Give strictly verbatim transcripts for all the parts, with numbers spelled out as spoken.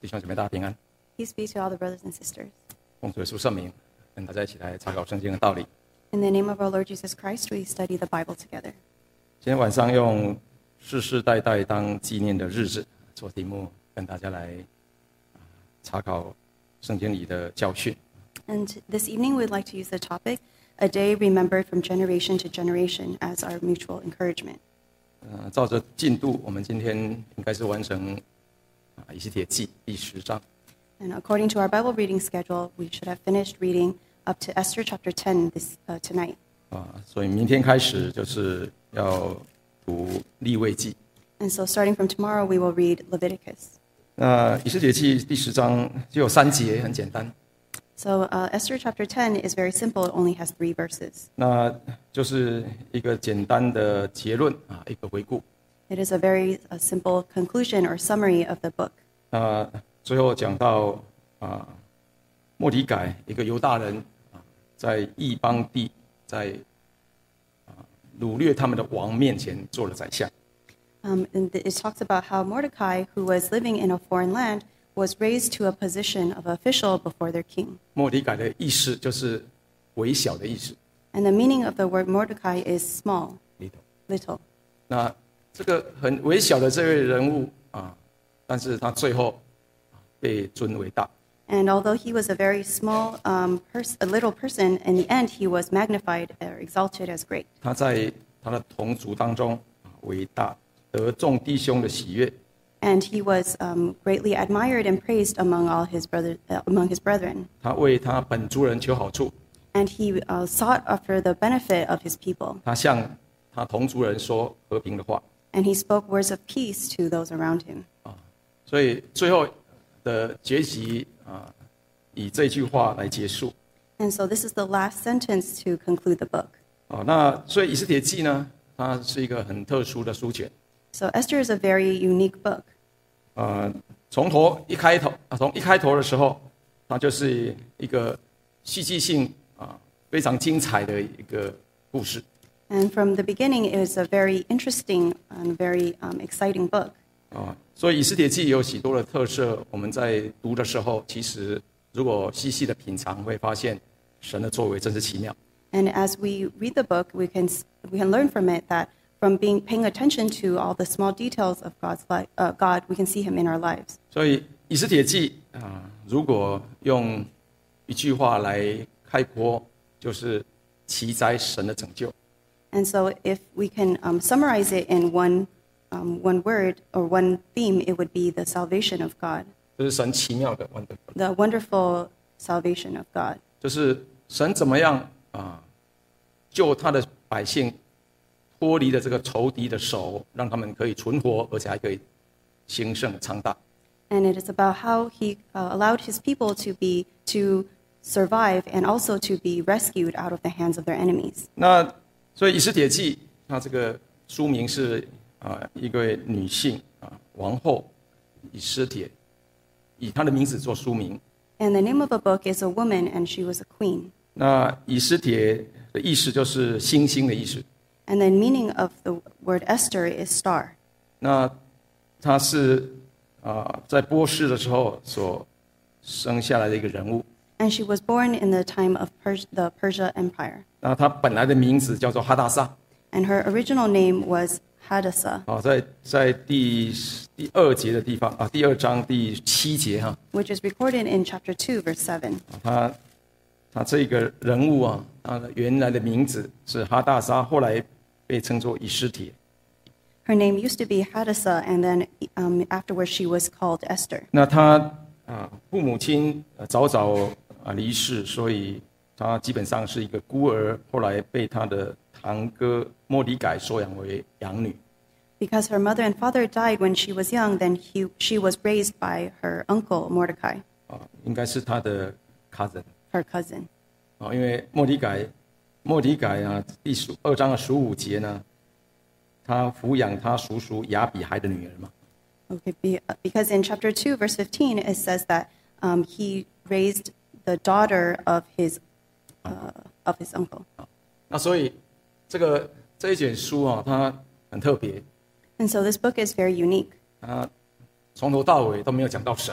弟兄姊妹大家平安。 Peace be to all the brothers and sisters. 奉主耶稣圣名，跟大家一起来查考圣经的道理。 In the name of our Lord Jesus Christ, we study the Bible together. 今天晚上用世世代代当纪念的日子做题目，跟大家来查考圣经里的教训。 And this evening, we'd like to use the topic, A Day Remembered from Generation to Generation, as our mutual encouragement. 呃，照着进度，我们今天应该是完成啊以西结记第十章。 And according to our Bible reading schedule, we should have finished reading up to Esther chapter ten this uh, tonight. 啊，所以明天开始就是要读利未记。 And so starting from tomorrow, we will read Leviticus. 那以西结记第十章就有三节，很简单。 So uh, Esther chapter ten is very simple. It only has three verses. 那就是一个简单的结论啊，一个回顾。 It is a very uh, simple conclusion or summary of the book. 那最后讲到啊，末底改一个犹大人啊，在异邦地，在啊掳掠他们的王面前做了宰相。 Um, and it talks about how Mordecai, who was living in a foreign land, was raised to a position of official before their king. 末底改的意思就是微小的意思。 And the meaning of the word Mordecai is small, little. 那这个很微小的这位人物啊，但是他最后被尊为大。 And although he was a very small, um, pers- a little person, in the end he was magnified or exalted as great. 他在他的同族当中啊为大，得众弟兄的喜悦。 And he was um, greatly admired and praised among all his brother, uh, among his brethren. 他为他本族人求好处， And he uh, sought after the benefit of his people. 他向他同族人说和平的话。 And he spoke words of peace to those around him. 所以最后的结局啊，以这句话来结束。 And so this is the last sentence to conclude the book. 啊，那所以以西结记呢，它是一个很特殊的书卷。 So Esther is a very unique book. 呃，从头一开头啊，从一开头的时候，它就是一个戏剧性啊非常精彩的一个故事。 And from the beginning, it was a very interesting and very um, exciting book. 啊，所以以西结记有许多的特色，我们在读的时候，其实如果细细的品尝，会发现神的作为真是奇妙。 And as we read the book, we can we can learn from it that from being paying attention to all the small details of God's life, uh, God, we can see Him in our lives. 所以以西结记啊，如果用一句话来概括，就是奇哉神的拯救。 And so, if we can um, summarize it in one um, one word or one theme, it would be the salvation of God, 就是神奇妙的 wonderful， the wonderful salvation of God. 就是神怎么样啊，救他的百姓脱离了这个仇敌的手，让他们可以存活，而且还可以兴盛昌大。 And it is about how He uh, allowed His people to be to survive and also to be rescued out of the hands of their enemies. 那所以以西结记，它这个书名是啊一位女性啊王后以斯帖，以她的名字做书名。 And the name of the book is a woman, and she was a queen. 那以斯帖的意思就是星星的意思。 And the meaning of the word Esther is star. 那她是啊在波斯的时候所生下来的一个人物。 And she was born in the time of Pers- the Persia Empire. 那她本来的名字叫做哈大撒。 And her original name was Hadassah, 啊，在在第第二节的地方啊，第二章第七节哈， which is recorded in chapter two, verse seven. 啊他他这个人物啊，他的原来的名字是哈大沙，后来被称作以斯帖。 Her name used to be Hadassah, and then um, afterwards she was called Esther. 那他啊，父母亲呃早早啊离世，所以他基本上是一个孤儿，后来被他的堂哥末底改收养为养女。 Because her mother and father died when she was young, then he, she was raised by her uncle Mordecai, 啊，应该是他的 cousin。 her cousin. 啊，因为末底改，末底改啊，第十二章的十五节呢，他抚养他叔叔亚比海的女儿嘛。 Okay, be, because in chapter two, verse fifteen, it says that um, he raised the daughter of his uh, of his uncle. 那所以这个这一卷书啊，它很特别， And so this book is very unique. 它从头到尾都没有讲到神，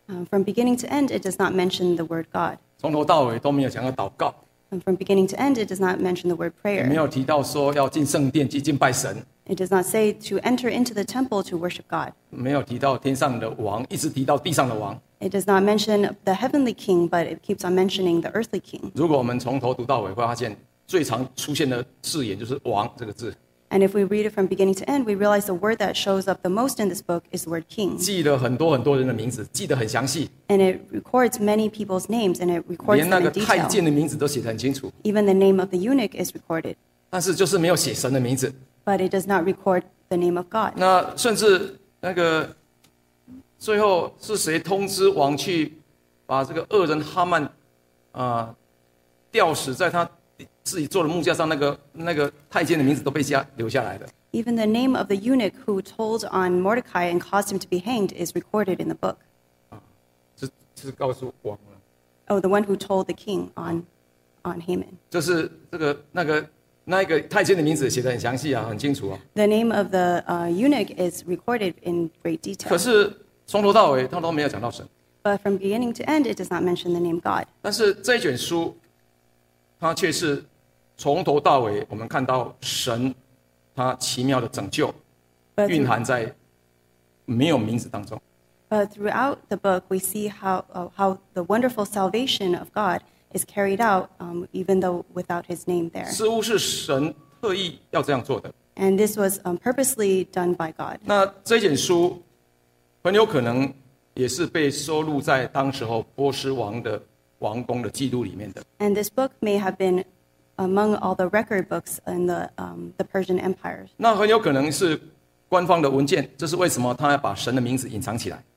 Um, from beginning to end, it does not mention the word God. 从头到尾都没有讲到祷告， And from beginning to end, it does not mention the word 也没 prayer. 有提到说要进圣殿去敬拜神， It does not say to enter into the temple to worship God. 没有提到天上的王，一直提到地上的王。 It does not mention the heavenly king, but it keeps on mentioning the earthly king. 如果我们从头读到尾，会发现最常出现的字眼就是"王"这个字， And if we read it from beginning to end, we realize the word that shows up the most in this book is the word king. 记了很多很多人的名字，记得很详细， And it records many people's names, and it records 连那 them 个 in 太 detail. 监的名字都写得很清楚， Even the name of the eunuch is recorded, 但是就是没有写神的名字。 but it does not record the name of God. 那甚至那个最后是谁通知王去把这个恶人哈曼啊、吊死在他自己做的木架上，那个那个太监的名字都被下留下来的。 Even the name of the eunuch who told on Mordecai and caused him to be hanged is recorded in the book. 是是告诉王了， Oh, the one who told the king on, on Haman. 就是这个那个那一个太监的名字写得很详细啊，很清楚啊。 The name of the uh, eunuch is recorded in great 可 detail. 是从头到尾他都没有讲到神。 But from beginning to end, it does not mention the name God. 但是这一卷书，它却是从头到尾，我们看到神他奇妙的拯救 But 蕴 through- 含在没有名字当中。 But throughout the book, we see how, uh, how the wonderful salvation of God is carried out, um, even though without his name there. 似乎是神特意要这样做的。 And this was um, purposely done by God. 那这卷书很有可能也是被收录在当时候波斯王的王宫的记录里面的。 And this book may have been among all the record books in the, um, the Persian Empire. 那很有可能是官方的文件，这是为什么他要把神的名字隐藏起来？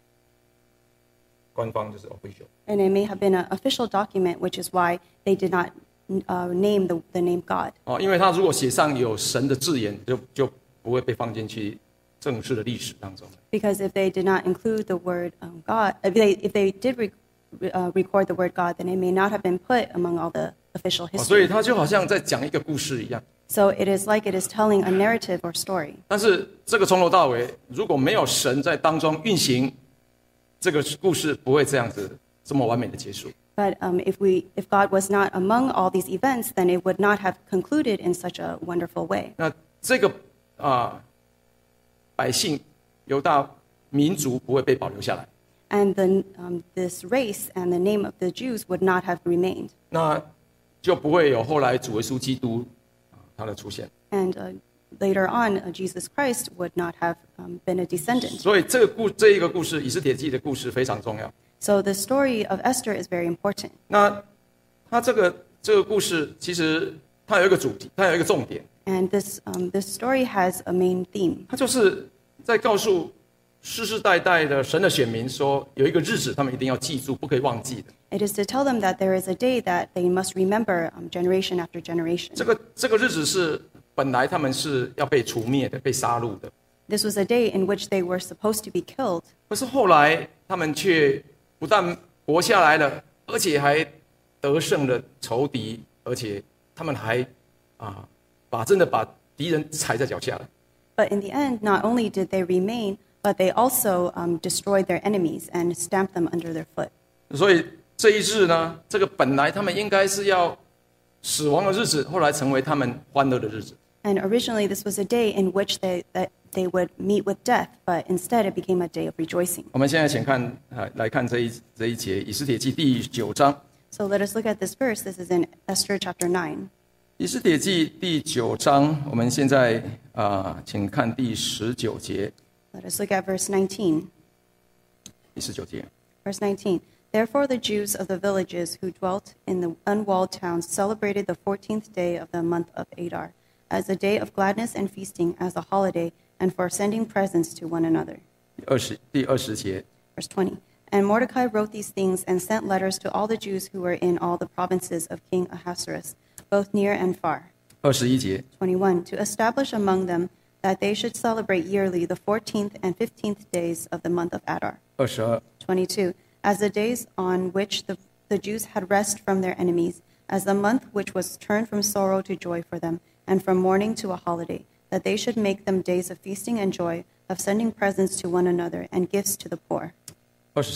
官方就是 official。 And it may have been an official document, which is why they did not uh, name the, the name God. 哦，因为他如果写上有神的字眼，就就不会被放进去正式的历史当中。 Because if they did not include the word um, God, if they, if they did re, uh, record the word God, then it may not have been put among all the official 哦所以 history. 他就好像在讲一个故事一样。 So it is like it is telling a narrative or story. 但是这个从头到尾，如果没有神在当中运行，这个故事不会这样子这么完美的结束。 But um, if, we, if God was not among all these events, then it would not have concluded in such a wonderful way. 那这个啊、百姓犹大民族不会被保留下来， And the, um, this race and the name of the Jews would not have remained. 那就不会有后来主耶稣基督啊他的出现。 And uh, later on, uh, Jesus Christ would not have um, been a descendant. 所以这个故这一个故事，以斯帖记的故事非常重要。 So the story of Esther is very important. 那他这个这个故事其实它有一个主题，它有一个重点， And this, um, this story has a main theme. 它就是在告诉世世代代的神的选民说，有一个日子他们一定要记住，不可以忘记的。 It is to tell them that there is a day that they must remember um, generation after generation. 这个这个日子是本来他们是要被除灭的，被杀戮的， This was a day in which they were supposed to be killed. 可是后来他们却不但活下来了，而且还得胜了仇敌，而且他们还啊，把真的把敌人踩在脚下了。 But in the end, not only did they remain, but they also um, destroyed their enemies and stamped them under their foot. 所以这一日呢，这个本来他们应该是要死亡的日子，后来成为他们欢乐的日子。 And originally, this was a day in which they, that they would meet with death, but instead it became a day of rejoicing. 我们现在请看啊，来看这一这一节《以斯帖记》第九章，《 So let us look at this verse. This is in Esther chapter nine. 以斯帖记》第九章，我们现在啊，请看第十九节， Let us look at verse nineteen. 第十九节。 Verse nineteen. Therefore, the Jews of the villages who dwelt in the unwalled towns celebrated the fourteenth day of the month of Adar as a day of gladness and feasting, as a holiday, and for sending presents to one another. 二十第二十节， Verse twenty. And Mordecai wrote these things and sent letters to all the Jews who were in all the provinces of King Ahasuerus, both near and far. 二十一节， twenty-one. To establish among them that they should celebrate yearly the fourteenth and fifteenth days of the month of Adar. 二十二， twenty-two. As the days on which the, the Jews had rest from their enemies, as the month which was turned from sorrow to joy for them, and from mourning to a holiday, that they should make them days of feasting and joy, of sending presents to one another and gifts to the poor. 二十三，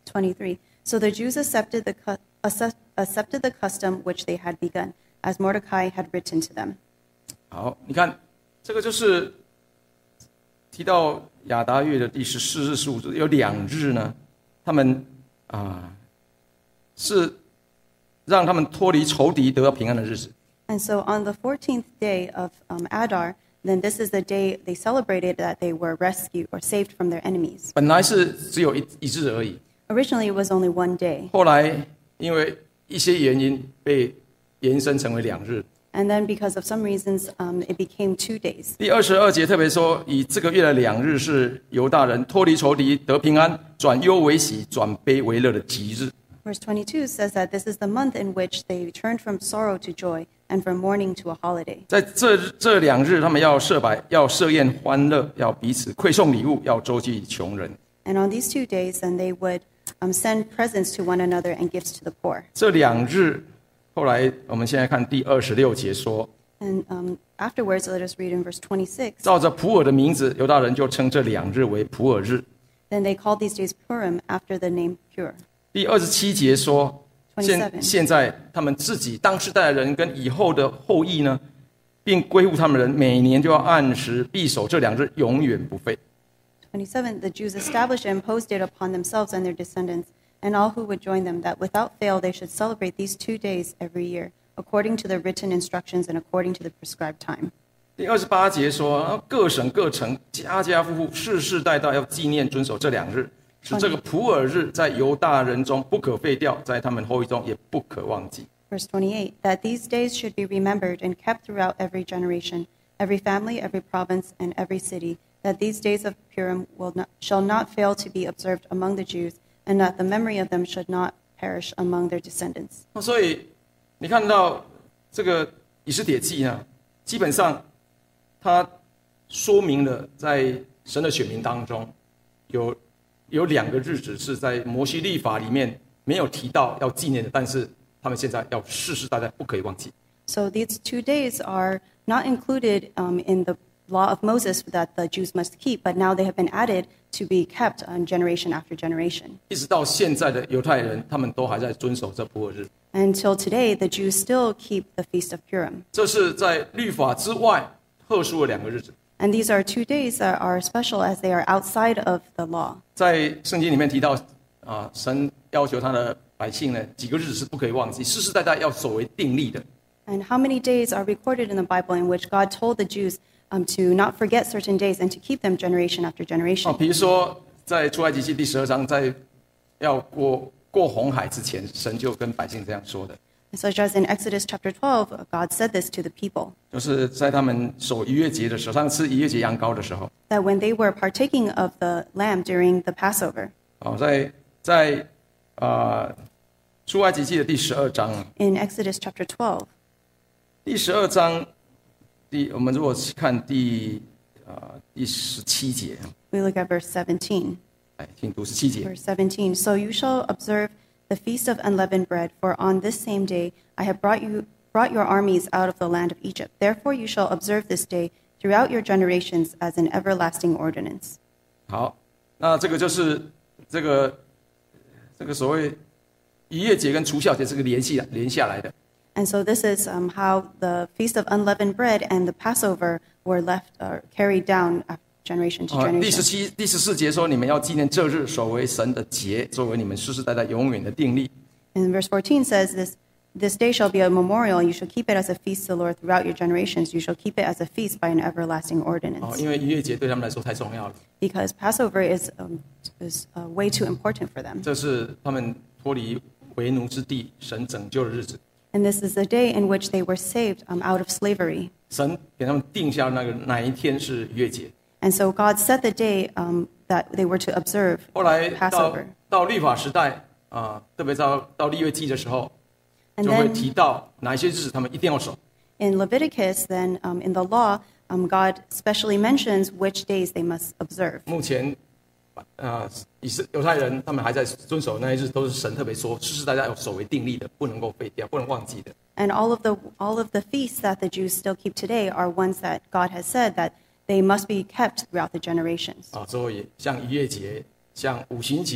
twenty-three. So the Jews accepted the, cu- accept- accepted the custom which they had begun, as Mordecai had written to them. 好，你看这个就是提到亚达月的第十四日、十五日，有两日呢，他们啊是让他们脱离仇敌、得到平安的日子。 And so on the fourteenth day of um, Adar, then this is the day they celebrated that they were rescued or saved from their enemies. 本来是只有一一日而已， Originally, it was only one day. 后来因为一些原因被延伸成为两日。 And then because of some reasons, um, it became two days. 第二十二节特别说，以这个月的两日是犹大人脱离仇敌、得平安、转忧为喜、转悲为乐的吉日。 Verse twenty-two says that this is the month in which they turned from sorrow to joy and from mourning to a holiday. 在这这两日，他们要设摆，要设宴欢乐，要彼此馈送礼物，要周济穷人。 And on these two days, then they would um, send presents to one another and gifts to the poor. 这两日，后来我们现在看第二十六节说， And um, afterwards, let us read in verse twenty-six. 照着普尔的名字，犹大人就称这两日为普尔日。 Then they called these days Purim after the name Pur. 第二十七节说，现 27 现在他们自己当世代的人跟以后的后裔呢，并归附他们的人，每年就要按时必守这两日，永远不废。 twenty-seven, the Jews established and imposed it upon themselves and their descendants, and all who would join them, that without fail they should celebrate these two days every year, according to the written instructions and according to the prescribed time. 第二十八节说，啊各省各城家家户户世世代代要纪念遵守这两日，使这个普尔日在犹大人中不可废掉，在他们后裔中也不可忘记。 Verse twenty-eight, that these days should be remembered and kept throughout every generation, every family, every province, and every city, that these days of Purim will not, shall not fail to be observed among the Jews, and that the memory of them should not perish among their descendants. 所以你看到这个以斯帖记呢，基本上它说明了在神的选民当中，有有两个日子是在摩西律法里面没有提到要纪念的，但是他们现在要世世代代不可以忘记。 So these two days are not included um, in the law of Moses that the Jews must keep, but now they have been added to be kept on generation after generation. 一直到现在的犹太人，他们都还在遵守这普尔日。 Until today, the Jews still keep the Feast of Purim. 这是在律法之外特殊的两个日子。 And these are two days that are special as they are outside of the law. 在圣经里面提到，啊，神要求他的百姓呢，几个日子是不可以忘记，世世代代要守为定例的。 And how many days are recorded in the Bible in which God told the Jews um, to not forget certain days and to keep them generation after 啊， generation? 比如说在出埃及记第十二章，在要过过红海之前，神就跟百姓这样说的， Such as in Exodus chapter twelve, God said this to the people, 就是在他们守逾越节的时候，他们吃逾越节羊羔的时候， that when they were partaking of the lamb during the Passover, 啊，在在啊出埃及记的第十二章， in Exodus chapter twelve, 第十二章第我们如果看第啊第十七节， we look at verse seventeen. 来请读十七节。 Verse seventeen, so you shall observe the feast of unleavened bread, for on this same day I have brought you brought your armies out of the land of Egypt. Therefore you shall observe this day throughout your generations as an everlasting ordinance. 好，那这个就是这个这个所谓逾越节跟除酵节这个联系连下来的。 And so this is um, how the feast of unleavened bread and the Passover were left or carried down generation to 啊，第十 generation. 七、第十四节说，你们要纪念这日，守为神的节，作为你们世世代代永远的定例。 And verse fourteen says this. This day shall be a memorial. You shall keep it as a feast to the Lord throughout your generations. You shall keep it as a feast by an everlasting 哦， ordinance. 因为逾越节对他们来说太重要了， Because Passover is um, is uh, way too important for them. 这是他们脱离为奴之地，神拯救的日子。 And this is the day in which they were saved um, out of slavery. 神给他们定下那个哪一天是逾越节。 And so God set the day um, that they were to observe 后来到 Passover. 到律法时代啊，特别到到利未记的时候， And 就会 then 提到哪一些日子他们一定要守。 in Leviticus, then um, in the law, um, God specially mentions which days they must observe. 目前，啊，以色犹太人他们还在遵守那一日，都是神特别说，世世代代要守为定例的，不能够废掉，不能忘记的。 And all of the all of the feasts that the Jews still keep today are ones that God has said that they must be kept throughout the generations. 啊，所以像逾越节、像五旬节、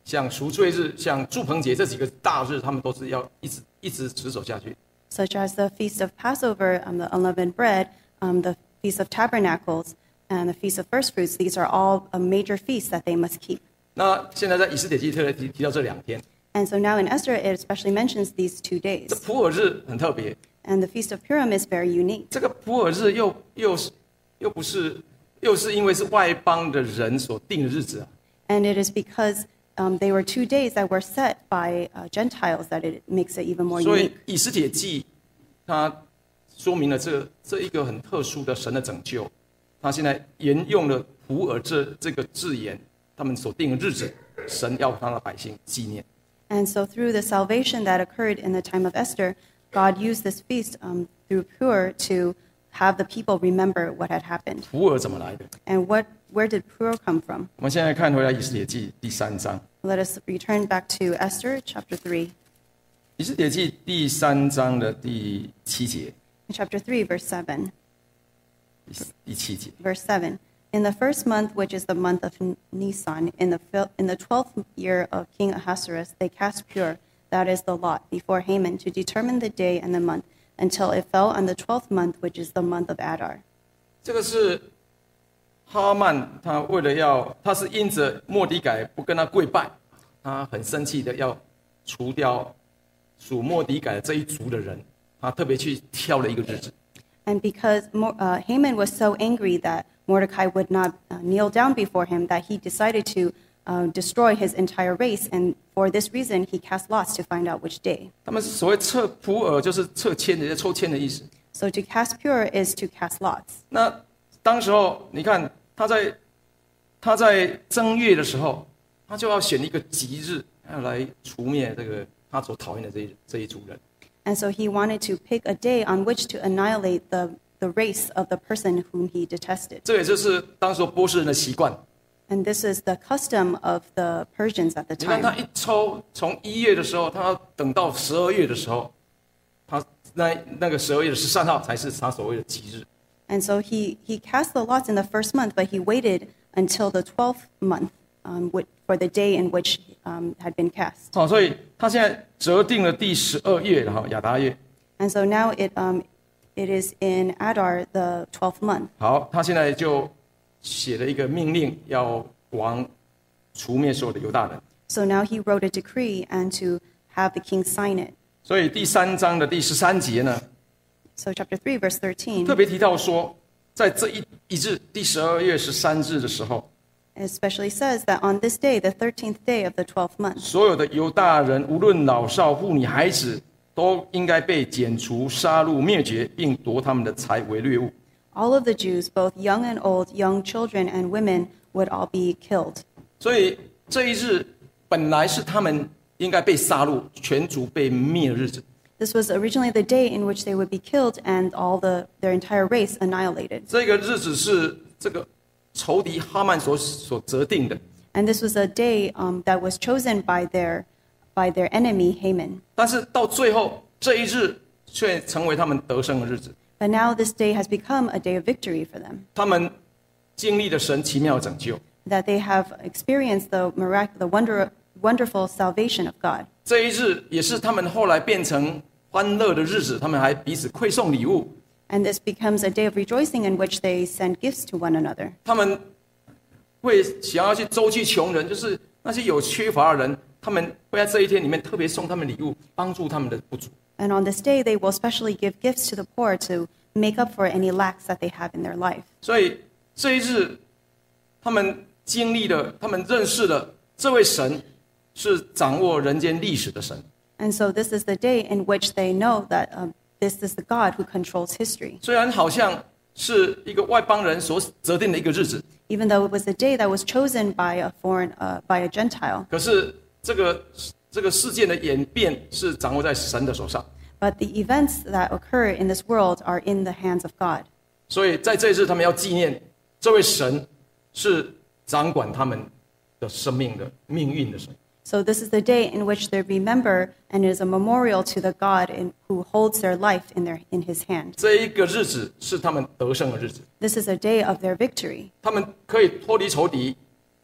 像赎罪日、像住棚节这几个大日，他们都是要一直一直持守下去。 Such as the Feast of Passover, um, the unleavened bread, um, the Feast of Tabernacles, and the Feast of First Fruits. These are all a major feast that they must keep. 那现在在以斯帖记特别提提到这两天。 And so now in Esther, it especially mentions these two days. 这普尔日很特别。 And the Feast of Purim is very unique. 这个普尔日又又是又不是又是因为是外邦的人所定的日子啊。 And it is because um, they were two days that were set by uh, Gentiles that it makes it even more 所以 unique. 以斯帖记它说明了这这一个很特殊的神的拯救。他现在沿用了普尔这这个字眼，他们所定的日子，神要他的百姓纪念。 And so through the salvation that occurred in the time of Esther, God used this feast um, through Pur to have the people remember what had happened. 普尔怎么来的？ And what, where did Pur come from? 我们现在看回来以斯帖记第三章。 Let us return back to Esther chapter three. 以斯帖记第三章的第七节， In chapter three, verse seven. 第第七节。 Verse seven. In the first month, which is the month of Nisan, in the fil- in the twelfth year of King Ahasuerus, they cast Pur, that is the lot, before Haman to determine the day and the month, until it fell on the twelfth month, which is the month of Adar. 这个是哈曼，他为了要，他是因着末底改不跟他跪拜，他很生气的要除掉属末底改的这一族的人，他特别去挑了一个日子。 And because Mo- uh, Haman was so angry that Mordecai would not uh, kneel down before him, that he decided to uh, destroy his entire race. And for this reason, he cast lots to find out which day. 他们所谓测普尔，就是测签的、抽签的意思。 So to cast Pur is to cast lots. 那当时候，你看他在他在正月的时候，他就要选一个吉日，要来除灭这个他所讨厌的这一这一族人。 And so he wanted to pick a day on which to annihilate the, the race of the person whom he detested. 这也就是当时候波斯人的习惯。 And this is the custom of the Persians at the 你看他 time. 一抽，从一月的时候，他要等到十二月的时候，他那那个十二月的十三号才是他所谓的吉日。 And so he, he cast the lots in the first month, but he waited until the twelfth month um, whi- for the day in which um, had been cast. 好，所以他现在择定了第十二月，然后亚达月。 And so now it, um, it is in Adar, the twelfth month. 好，他现在就写了一个命令，要王除灭所有的犹大人。 So now he wrote a decree and to have the king sign it. 所以第三章的第十三节呢， So chapter three, verse 特 thirteen, 别提到说，在这一一日第十二月十三日的时候， especially says that on this day, the thirteenth day of the twelfth month, 所有的犹大人，无论老少妇女孩子，都应该被剪除、杀戮、灭绝，并夺他们的财为掠物。 all of the Jews, both young and old, young children and women, would all be killed. 所以这一日本来是他们应该被杀戮、全族被灭的日子。 This was originally the day in which they would be killed and all the, their entire race annihilated. 这个日子是这个仇敌哈曼所所择定的， And this was a day um, that was chosen by their, by their enemy, Haman. 但是到最后这一日却成为他们得胜的日子。 But now this day has become a day of victory for them, 他们经历了神奇妙的拯救。 that they have experienced the, mirac- the wonder, wonderful salvation of God. 这一日也是他们后来变成欢乐的日子，他们还彼此馈送礼物。 And this becomes a day of rejoicing in which they send gifts to one another. 他们会想要去周济穷人，就是那些有缺乏的人，他们会在这一天里面特别送他们礼物，帮助他们的不足。 And on this day, they will especially give gifts to the poor to make up for any lacks that they have in their life. 所以这一日，他们经历了，他们认识了这位神是掌握人间历史的神。 And so this is the day in which they know that um, this is the God who controls history. 虽然好像是一个外邦人所择定的一个日子， Even though it was a day that was chosen by a foreign, uh, by a Gentile, 可是这个这个事件的演变是掌握在神的手上。 but the events that occur in this world are in the hands of God. 所以在这一日，他们要纪念这位神是掌管他们的生命的命运的神。 So this is the day in which they remember and is a memorial to the God in, who holds their life in, their, in his hand. 这一个日子是他们得胜的日子， This is a day of their victory. 他们可以脱离仇敌，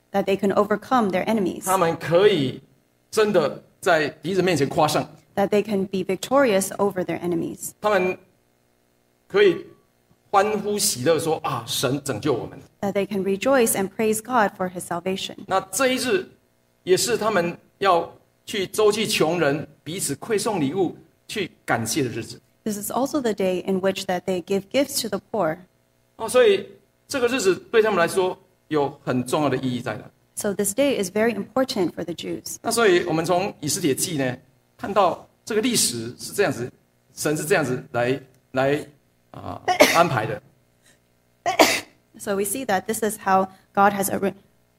that they can overcome their enemies, 他们可以真的在敌人面前夸胜， that they can be victorious over their enemies, 他们可以欢呼喜乐说啊，神拯救我们。 that they can rejoice and praise God for his salvation. 那这一日也是他们要去周济穷人，彼此馈送礼物，去感谢的日子。 This is also the day in which that they give gifts to the poor. 哦，所以这个日子对他们来说有很重要的意义在的。 So this day is very important for the Jews. 那所以我们从以斯帖记呢，看到这个历史是这样子，神是这样子来来啊、安排的。 So we see that this is how God has arra-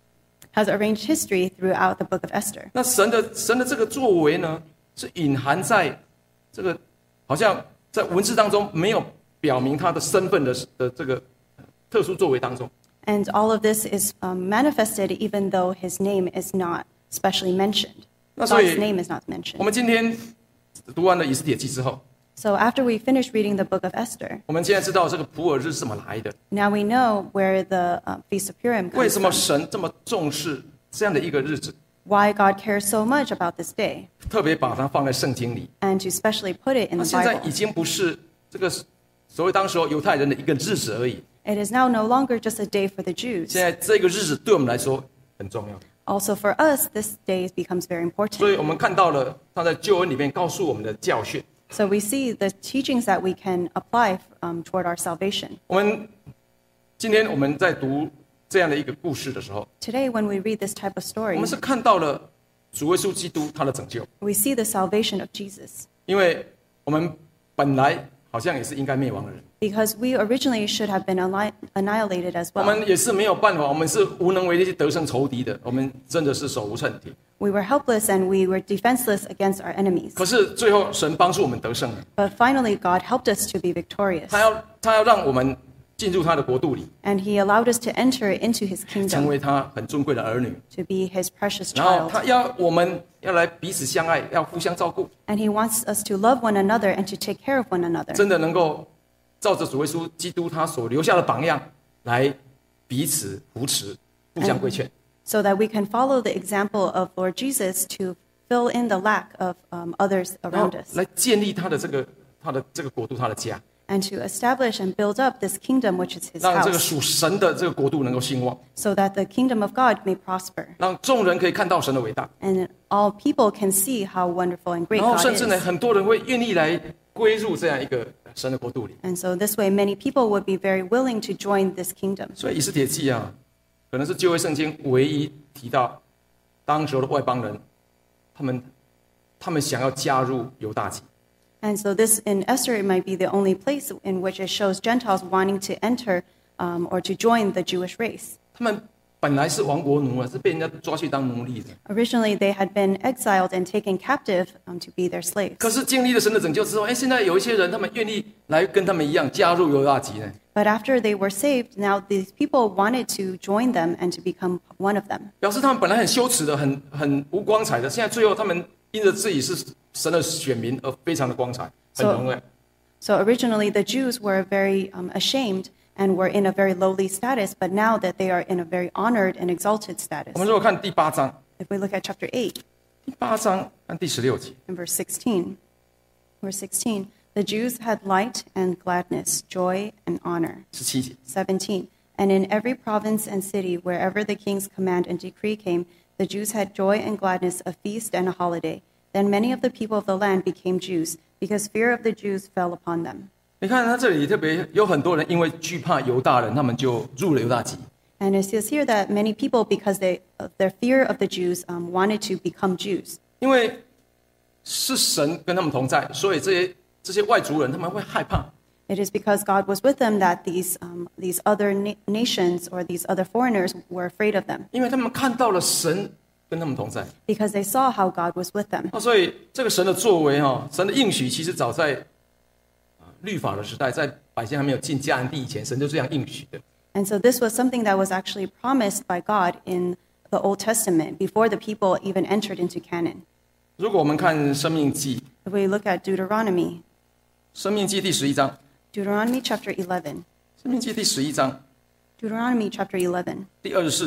has arranged history throughout the book of Esther. 那神的神的这个作为呢，是隐含在这个好像在文字当中没有表明他的身份的的这个特殊作为当中。 And all of this is um, manifested even though his name is not specially mentioned. 那所以 God's name is not 我 mentioned. 们今天读完了以斯帖记之后， So after we finish reading the book of Esther, 我们现在知道这个普尔日是怎么来的， now we know where the uh, Feast of Purim 为 comes 什么 from, 神这么重视这样的一个日子， why God cares so much about this day, 特别把它放在圣经里。 and to specially put it in 那 the 现在已 Bible. 经不是这个所谓当时候犹太人的一个日子而已， It is now no longer just a day for the 现 Jews. 在这个日子对我们来说很重要。 Also for us, this day becomes very 所 important. 以我们看到了他在救恩里面告诉我们的教训。 So we see the teachings that we can apply um, toward our salvation. 我们今天我们在读这样的一个故事的时候， Today, when we read this type of 我 story, 们是看到了主耶稣基督他的拯救， we see the salvation of Jesus. 因为我们本来好像也是应该灭亡的人， Because we originally should have been anni- annihilated as 我 well. 们也是没有办法，我们是无能为力去得胜仇敌的，我们真的是手无寸铁。 We were helpless and we were defenseless against our enemies. 可是最后神帮助我们得胜了， But finally, God helped us to be victorious. 他要他要让我们进入他的国度里， And He allowed us to enter into His 成 kingdom, 为他很尊贵的儿女。 to be His precious 然后 child. 他要我们要来彼此相爱，要互相照顾， And He wants us to love one another and to take care of one another. 真的能够照着主耶稣基督他所留下的榜样来彼此扶持，互相规劝。 So that we can follow the example of Lord Jesus to fill in the lack of um, others 然后 around us, 来建立他的这个他的这个国度，他的家， and to establish and build up this kingdom, which is His 让这个 house, 属神的这个国度能够兴旺， so that the kingdom of God may prosper, 让众人可以看到神的伟大， and all people can see how wonderful and great 然后 God 甚至呢， is. 很多人会愿意来归入这样一个神的国度里。 And so this way, many people would be very willing to join this kingdom. 所以以斯帖记啊，可能是旧约圣经唯一提到当时候的外邦人，他们他们想要加入犹大籍。 And so this in Esther, it might be the only place in which it shows Gentiles wanting to enter um, or to join the Jewish race. 他们本来是亡国奴啊，是被人家抓去当奴隶的。 Originally, they had been exiled and taken captive um, to be their slaves. 可是经历了神的拯救之后，哎，现在有一些人，他们愿意来跟他们一样加入犹大籍呢。 But after they were saved, now these people wanted to join them and to become one of them. 表示他们本来很羞耻的，很很无光彩的，现在最后他们因着自己是神的选民而非常的光彩，很 So- 荣耀。 So originally, the Jews were very um, ashamed and were in a very lowly status, but now that they are in a very honored and exalted 我 status. 们如果看第八章， If we look at chapter eight 第八章看第十六节， and verse sixteen, verse sixteen, the Jews had light and gladness, joy and honor. 十七节， seventeen, and in every province and city, wherever the king's command and decree came, the Jews had joy and gladness, a feast and a holiday. Then many of the people of the land became Jews, because fear of the Jews fell upon them. 你看他这里特别有很多人因为惧怕犹大人，他们就入了犹大籍。 And it says here that many people, because they, of their fear of the Jews, um, wanted to become Jews. 因为是神跟他们同在，所以这些这些外族人他们会害怕。 It is because God was with them that these, um, these other na- nations or these other foreigners were afraid of them, 因为他们看到了神跟他们同在， because they saw how God was with them. 啊，所以这个神的作为哈，神的应许，其实早在啊律法的时代，在百姓还没有进迦南地以前，神就这样应许的。 And so this was something that was actually promised by God in the Old Testament before the people even entered into Canaan. 如果我们看生命记， If we look at Deuteronomy, 生命记第十一章， Deuteronomy chapter eleven, 生命记第十一章 Deuteronomy chapter eleven, 第二十四节，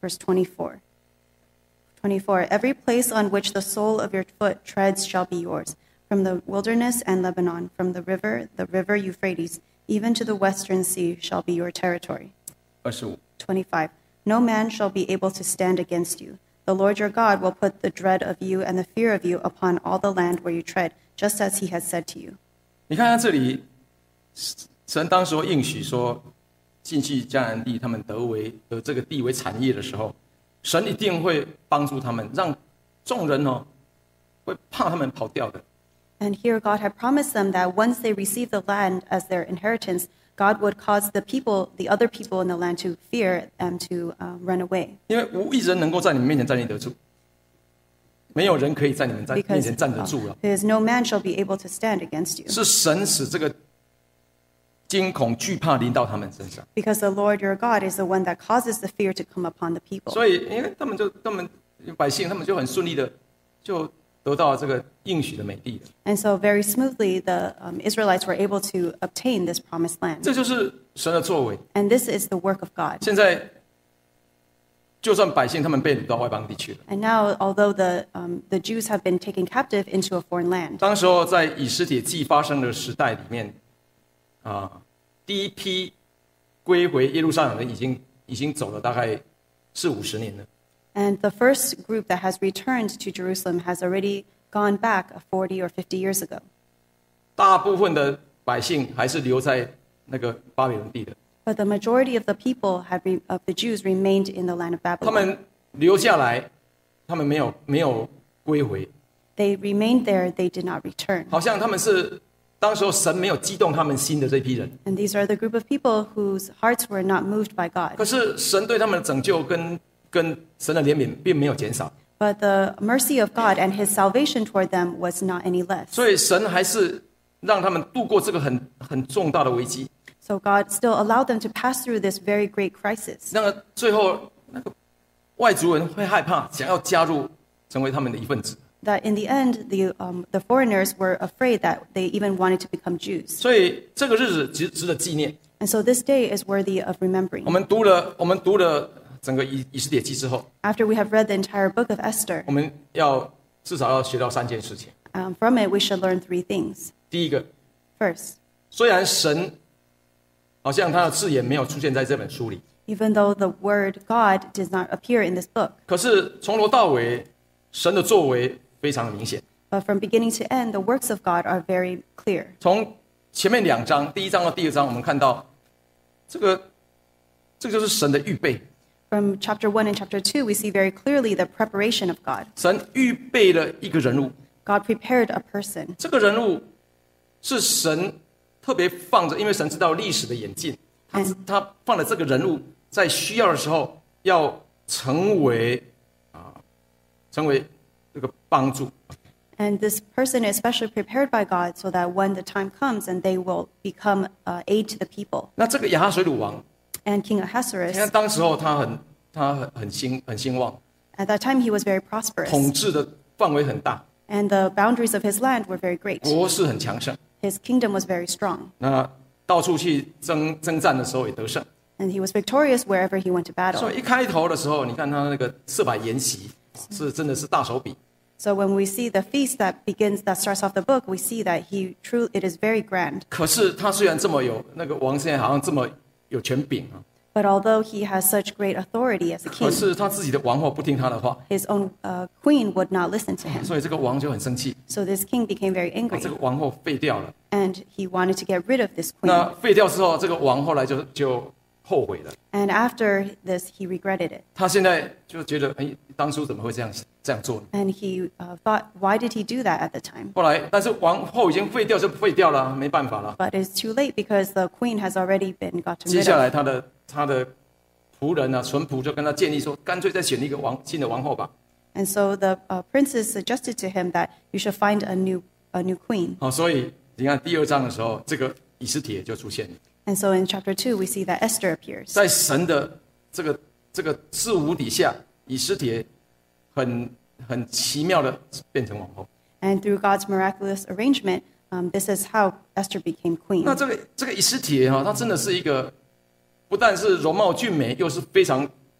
verse twenty-four. twenty-four, every place on which the sole of your foot treads shall be yours, from the wilderness and Lebanon, from the river, the river Euphrates, even to the western sea shall be your territory. 二十五 twenty-five, no man shall be able to stand against you. The Lord your God will put the dread of you and the fear of you upon all the land where you tread, just as he has said to you. 你看看这里，神当时应许说，进去迦南地，他们得为得这个地为产业的时候，神一定会帮助他们，让众人哦会怕他们跑掉的。 And here God had promised them that once they receive the land as their inheritance, God would cause the people, the other people in the land to fear and to uh, run away. 因为无一人能够在你们面前站立得住，没有人可以在你们在面 Because 前站得 uh, 住了。 because no man shall be able to stand against you. 是神使这个惊恐惧怕临到他们身上， Because the Lord your God is the one that causes the fear to come upon the people. 所以因为他们就他们百姓，他们就很顺利的就得到这个应许的美地了。 And so very smoothly, the um, Israelites were able to obtain this promised land. 这就是神的作为。 And this is the work of God. 现在，就算百姓他们被掳到外邦地去了， And now, although the, um, the Jews have been taken captive into a foreign land, 当时候在以斯帖记发生的时代里面，啊，第一批归回耶路撒冷的已经已经走了大概四五十年了。 and the first group that has returned to Jerusalem has already gone back forty or fifty years ago. 大部分的百姓还是留在那个巴比伦地的， But the majority of the people have re- of the Jews remained in the land of 他 Babylon. 们留下来，他们没有没有归回， They remained there, they did not return. 好像他们是当时候神没有激动他们心的这批人， And these are the group of people whose hearts were not moved by 可 God. 是神对他们的拯救跟跟神的怜悯并没有减少， But the mercy of God and his salvation toward them was not any less. 所以神还是让他们度过这个很很重大的危机。 So God still allowed them to pass through this very great crisis. 那个最后那个外族人会害怕，想要加入成为他们的一份子， That in the end, the, um, the foreigners were afraid that they even wanted to become Jews. 所以这个日子值值得纪念。 And so this day is worthy of remembering. 我们读了我们读了整个以以斯帖记之后， After we have read the entire book of Esther, 我们要至少要学到三件事情。 um, from it we should learn three things. 第一个， First, 虽然神好像他的字眼没有出现在这本书里， even though the word God does not appear in this book, 可是从头到尾，神的作为非常的明显。 but from beginning to end, the works of God are very clear. 从前面两章，第一章到第二章，我们看到这个，这个就是神的预备。 From chapter one and chapter two, we see very clearly the preparation of God. 神预备了一个人物， God prepared a person. 这个人物是神特别放着，因为神知道历史的演进，他嗯他放了这个人物在需要的时候要成为啊，成为这个帮助。 And this person is specially prepared by God so that when the time comes and they will become uh, aid to the people. 那这个亚哈水鲁王， And King 你看 Ahasuerus, 当时候他很他很很兴很兴旺， at that time he was very prosperous. 统治的范围很大， And the boundaries of his land were very great. 国势很强盛。 His kingdom was very strong. 那到处去征征战的时候也得胜。 And he was victorious wherever he went to 所 battle. 以一开头的时候，你看他那个四百筵席，是真的是大手笔。 So when we see the feast that begins, that starts off the book, we see that he true, it is very grand. 可是他虽然这么有那个王，现在好像这么有权柄啊， But although he has such great authority as a 可 king, 是他自己的王后不听他的话， his own uh, queen would not listen to him. 所以这个王就很生气， So this king became very 把 angry, 这个王后废掉了。 and he wanted to get rid of this queen. 那废掉之后，这个王后来就就后悔了。 And after this, he regretted it. 他现在就觉得，哎，当初怎么会这样这样做呢？ And he uh, thought, why did he do that at the time? 后来，但是王后已经废掉就废掉了，没办法了。 But it's too late because the queen has already been gotten 接 rid 下 of. 来，他的他的仆人啊，淳仆就跟他建议说，干脆再选一个王新的王后吧。 And so the uh, princess suggested to him that you should find a new, a new queen. 好，所以你看第二章的时候，这个以斯帖就出现了， And so in chapter two, we see that Esther appears. 在神的这个这个事无底下，以斯帖很很奇妙的变成王后。 And through God's miraculous arrangement, um, this is how Esther became queen. 那这个这个以斯帖哈、他真的是一个不但是容貌俊美，又是非常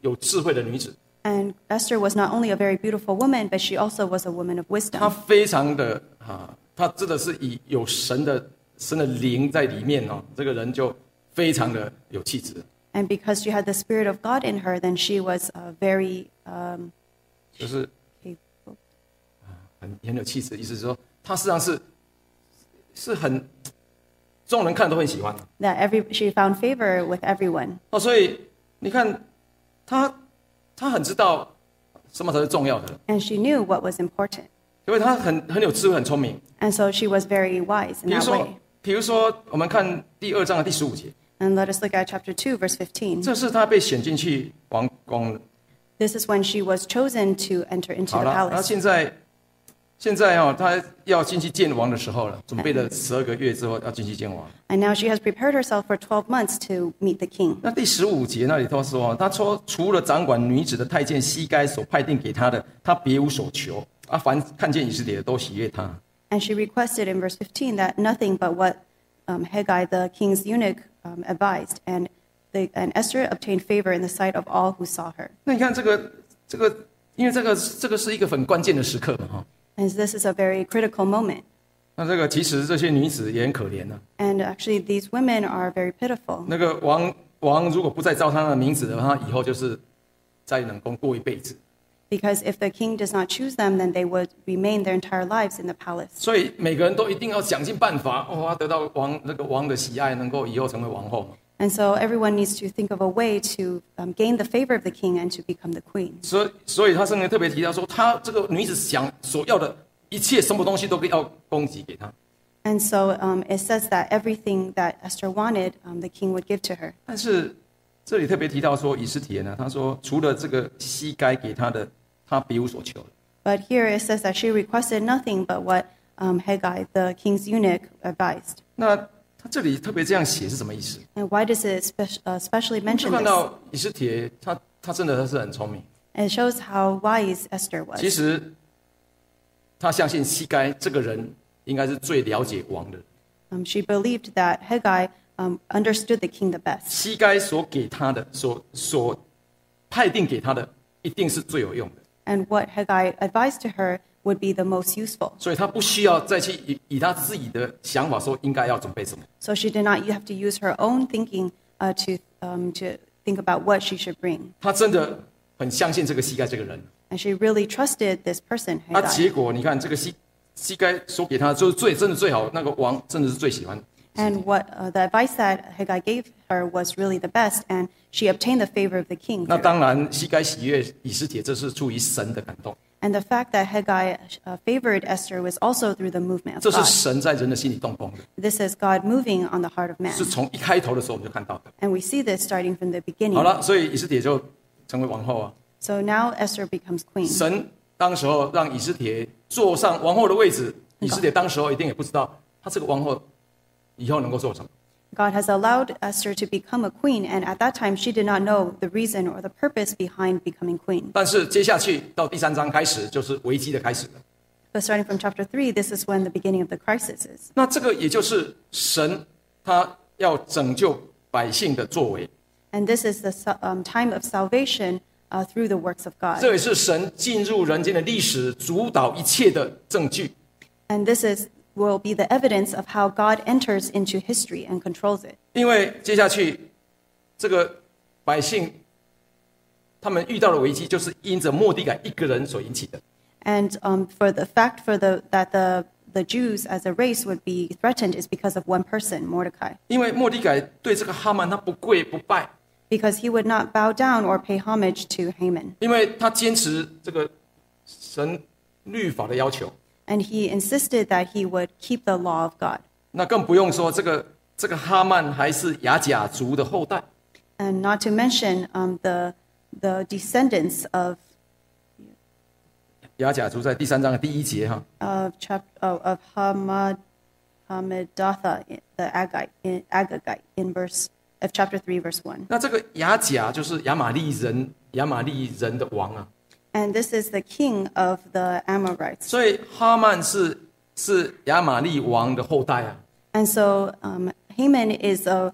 有智慧的女子， And Esther was not only a very beautiful woman, but she also was a woman of 她 wisdom. 非常的啊，她真的是以有神的神的灵在里面哦，这个人就非常的有气质， And because she had the Spirit of God in her, then she was uh, very um, 就是 capable. 很很有气质，意思是说，她实际上是是很众人看都很喜欢 That every she found favor with everyone. 哦，所以你看她她很知道什么才是重要的， And she knew what was important. 因为她很很有智慧，很聪明。 And so she was very wise in 比如 that 说 way. 比如说，我们看第二章的第十五节， And let us look at chapter two, verse fifteen. 这是她被选进去王宫的。 This is when she was chosen to enter into 好 the 了，那 palace. 现在现在哦，她要进去见王的时候了，准备了十二个月之后要进去见王。 And now she has prepared herself for twelve months to meet the king. 那第十五节那里头说，他说除了掌管女子的太监西该所派定给他的，他别无所求啊，凡看见以色列的都喜悦他。 And she requested in verse fifteen that nothing but what um, Haggai, the king's eunuch, um, advised. And, the, and Esther obtained favor in the sight of all who saw her. 那你看这个这个，因为这个这个是一个很关键的时刻嘛哈。 And this is a very critical moment. 那这个其实这些女子也很可怜呢、啊。 And actually, these women are very pitiful. 那个王王如果不再招他的名字的话，以后就是在冷宫过一辈子。 Because if the king does not choose them, then they would remain their entire lives in the palace. 所以每个人都一定要想尽办法，哦，要得到王那个王的喜爱，能够以后成为王后。 And so everyone needs to think of a way to um, gain the favor of the king and to become the queen. 所以，所以他圣经特别提到说，他这个女子想所要的一切什么东西都要供给给他。 And so um, it says that everything that Esther wanted, um, the king would give to her. 但是这里特别提到说，以斯帖呢，他说除了这个西该给他的，他别无所求了。 But here it says that she requested nothing but what um, Haggai, the king's eunuch, advised. 那他这里特别这样写是什么意思？ And why does it spe- uh, especially 就 mention 看 this? 到以斯帖，他他真的是很聪明。 And it shows how wise Esther 其 was. 实他相信西该这个人应该是最了解王的。 Um, she believed that Haggai um, understood the king the best. 西该所给他的，所所派定给他的，一定是最有用的。 And what Haggai advised to her would be the most useful. 所以他不需要再去以以他自己的想法说应该要准备什么。 So she did not have to use her own thinking uh, to, um, to think about what she should bring. 他真的很相信这个西该这个人。 And she really trusted this person, 那 Haggai. 结果你看这个西西该所给他的就是最真的最好，那个王真的是最喜欢。 And what uh, the advice that Haggai gave her was really the best, and she obtained the favor of the king. 那 through it. 当然，西该喜悦以斯帖，这是出于神的感动， And the fact that Haggai uh, favored Esther was also through the movement 这 of 是 God. 神在人的心里动工的， This is God moving on the heart of man. 是从一开头的时候我们就看到的。 And we see this starting from the 好 beginning. 了，所以以斯帖就成为王后啊。 So now Esther becomes queen. 神当时候让以斯帖坐上王后的位置，以斯帖当时候一定也不知道她这个王后以后能够做什么。 God has allowed Esther to become a queen, and at that time she did not know the reason or the purpose behind becoming queen. 但是接下去到第三章开始就是危机的开始了。 But starting from chapter three, this is when the beginning of the crisis is. 那这个也就是神他要拯救百姓的作为， And this is the sa- um, time of salvation uh, through the works of God. 这也是神进入人间的历史主导一切的证据。 And this is will be the evidence of how God enters into history and controls it. 因为接下去这个百姓他们遇到的危机，就是因着末底改一个人所引起的。 And um, for the fact for the that the the Jews as a race would be threatened is because of one person, Mordecai, 因为末底改对这个哈曼他不跪不拜， because he would not bow down or pay homage to Haman, 因为他坚持这个神律法的要求。 and he insisted that he would keep the law of God. 那更不用说这个这个哈曼还是雅甲族的后代， And not to mention um, the the descendants of 雅甲族在第三章的第一节哈， of chap of, of Hamad Hamadatha, the Agagite in, Agagite in verse of chapter three, verse one. 那这个雅甲就是亚玛利人，亚玛利人的王啊， And this is the king of the Amorites. 所以哈曼是是亚玛利王的后代啊。 And so um, Haman is a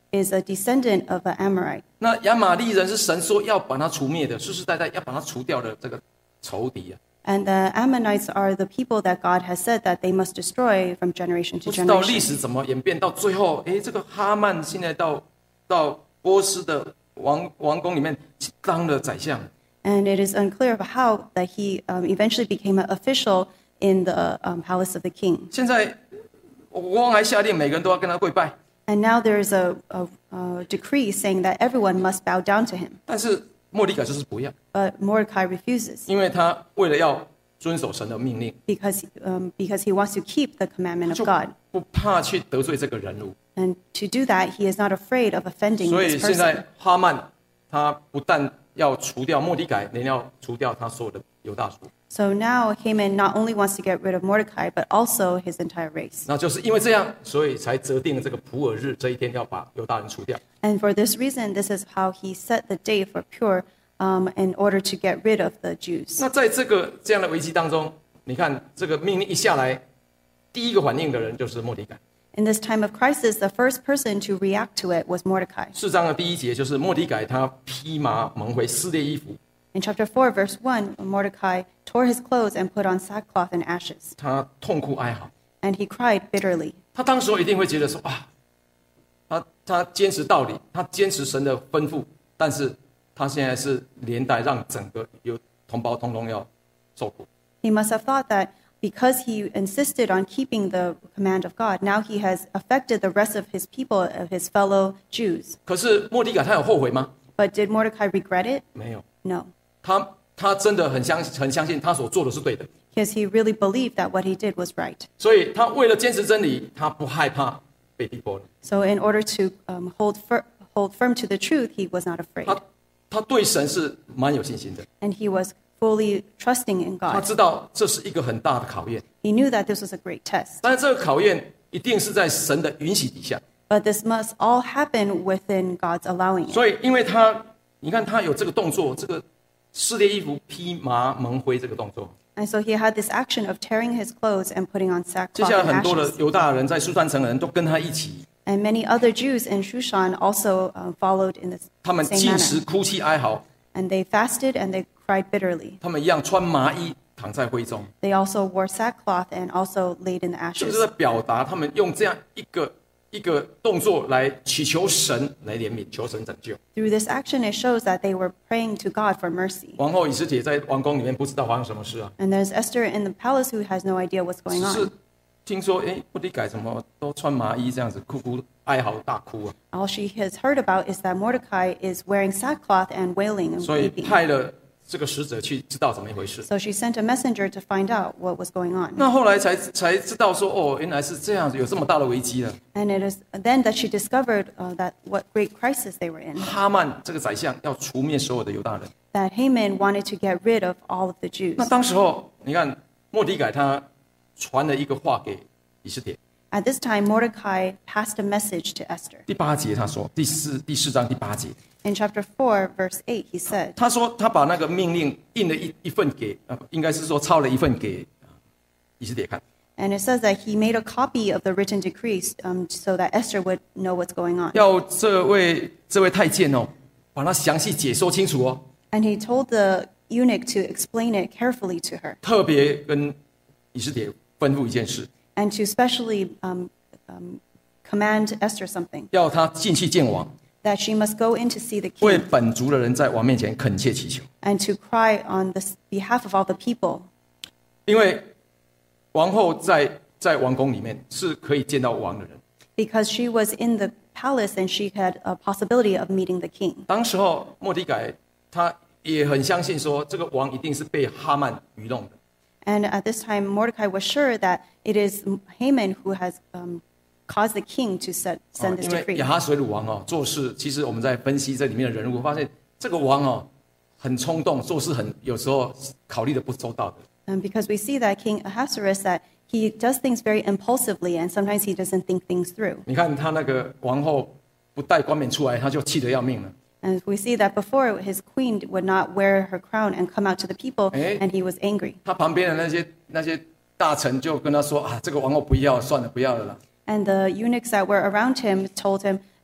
is a descendant of an Amorite. 那亚玛利人是神说要把他除灭的，世世代代要把他除掉的这个仇敌啊。 And the Ammonites are the people that God has said that they must destroy from generation 不 to 知道历 generation. 史怎么演变到最后，诶，这个哈曼现在到到波斯的王王宫里面当了宰相。 And it is unclear of how that he um, eventually became an official in the um, palace of the king. 现在国王还下令每个人都要跟他跪拜， And now there is a, a, a decree saying that everyone must bow down to him. 但是末底改就是不要， But Mordecai refuses 因为他为了要遵守神的命令， because, um, because he wants to keep the commandment 就 of God. 不怕去得罪这个人物。 And to do that, he is not afraid of offending 所 this 以现 person. 在哈曼他不但要除掉末底改，连要除掉他所有的犹大族。 So now Haman not only wants to get rid of Mordecai, but also his entire race. 那就是因为这样，所以才择定了这个普尔日这一天要把犹大人除掉。 And for this reason, this is how he set the day for Pur um, in order to get rid of the Jews. 那在这个这样的危机当中，你看这个命令一下来，第一个反应的人就是末底改。 In this time of crisis, the first person to react to it was Mordecai. 四章的第一节就是末底改他披麻蒙灰，撕裂衣服， In chapter four, verse one, Mordecai tore his clothes and put on sackcloth and ashes, 他痛哭哀嚎。 and he cried bitterly. 他当时候一定会觉得说啊，他他坚持道理，他坚持神的吩咐，但是他现在是连带让整个有同胞通通要受苦。 He must have thought that because he insisted on keeping the command of God, now he has affected the rest of his people, of his fellow Jews. 可是末底改他有后悔吗？ But did Mordecai regret it? 没有， No, 他他真的很相很相信他所做的是对的， because he really believed that what he did was right. 所以他为了坚持真理，他不害怕被逼迫了。 So in order to um, hold, fir- hold firm to the truth, he was not afraid. 他他对神是蛮有信心的， And he was fully trusting in 他 God. 知道这是一个很大的考验， He knew that this was a great test. 但是这个考验一定是在神的允许底下。 But this must all happen within God's allowing it. 所以，因为他，你看他有这个动作，这个撕裂衣服、披麻蒙灰这个动作。 And so he had this action of tearing his clothes and putting on 接 sackcloth 下来 and 很多的 ashes. 犹大人在苏珊城的人都跟他一起， And many other Jews in Shushan also uh, followed in the 他们 same 禁食、 manner. 哭泣、哀嚎， And they fasted and they cried bitterly. 他们一样穿麻衣躺在灰中， They also wore sackcloth and also laid in the 是不 ashes. 是在表达他们用这样一个一个动作来祈求神来怜悯，求神拯救？ Through this action, it shows that they were praying to God for mercy. 王后以斯帖在王宫里面不知道发生什么事啊， And there's Esther in the palace who has no idea what's going 只是 on. 听说哎，末底改怎么都穿麻衣这样子，哭哭哀嚎大哭啊， All she has heard about is that Mordecai is wearing sackcloth and wailing and 所以 weeping. 派了这个使者去知道怎么一回事。 So she sent a messenger to find out what was going on. 那后来才才知道说，哦，原来是这样子，有这么大的危机了。 And it is then that she discovered uh, that what great crisis they were in. 哈曼这个宰相要除灭所有的犹大人。 That Haman wanted to get rid of all of the Jews. 那当时候，你看末底改他传了一个话给以斯帖， At this time, Mordecai passed a message to Esther. 第八节他说，第四第四章第八节， In chapter four, verse eight, he said, 他说他把那个命令印了一一份给，呃，应该是说抄了一份给呃以斯帖看。 and it says that he made a copy of the written decrees um, so that Esther would know what's going on. 要这位这位太监哦，把它详细解说清楚哦， And he told the eunuch to explain it carefully to her 特别跟以斯帖吩咐一件事， and to specially um, um, command Esther something, 要他进去见王， that she must go in to see the 为 king 本族的人在王面前恳切祈求， and to cry on the behalf of all the people. 因为王后在在王宫里面是可以见到王的人。 Because she was in the palace and she had a possibility of meeting the king. 当时候末底改他也很相信说，这个王一定是被哈曼愚弄的。 And at this time, Mordecai was sure that it is Haman who has um, caused the king to set, 哦 send this 因为 decree. 亚哈水鲁王哦做事，其实我们在分析这里面的人物，发现这个王哦很冲动，做事很有时候考虑的不周到的。 And because we see that King Ahasuerus, that he does things very impulsively and sometimes he doesn't think things through. 你看他那个王后不带冠冕出来，他就气得要命了。 And we see that before his queen would not wear her crown and come out to the people, Eh? and he was angry. 他旁边的那些那些大臣就跟他说啊，这个王后不要，算了，不要了啦。 And the eunuchs that were around him told him,